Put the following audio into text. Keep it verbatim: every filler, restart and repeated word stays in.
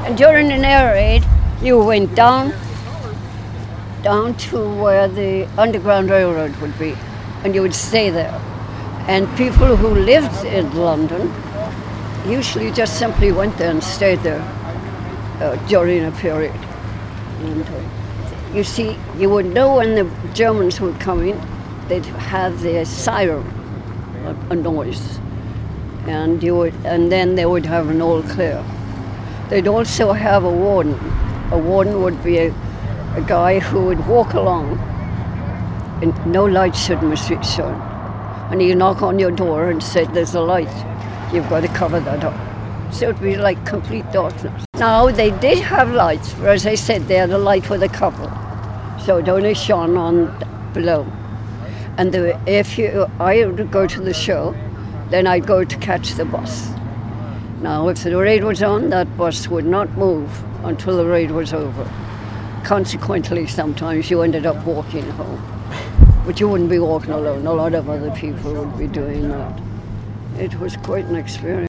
And during an air raid, you went down, down to where the Underground Railroad would be, and you would stay there. And people who lived in London usually just simply went there and stayed there uh, during a period. And uh, you see, you would know when the Germans were coming, they'd have their siren, a, a noise, and you would, and then they would have an all clear. They'd also have a warden. A warden would be a, a guy who would walk along, and no light should be shown. And he'd knock on your door and say, "There's a light. You've got to cover that up." So it'd be like complete darkness. Now they did have lights, but as I said, they had a light with a couple, so it only shone on below. And the, if you, I would go to the show, then I'd go to catch the bus. Now, if the raid was on, that bus would not move until the raid was over. Consequently, sometimes you ended up walking home. But you wouldn't be walking alone. A lot of other people would be doing that. It was quite an experience.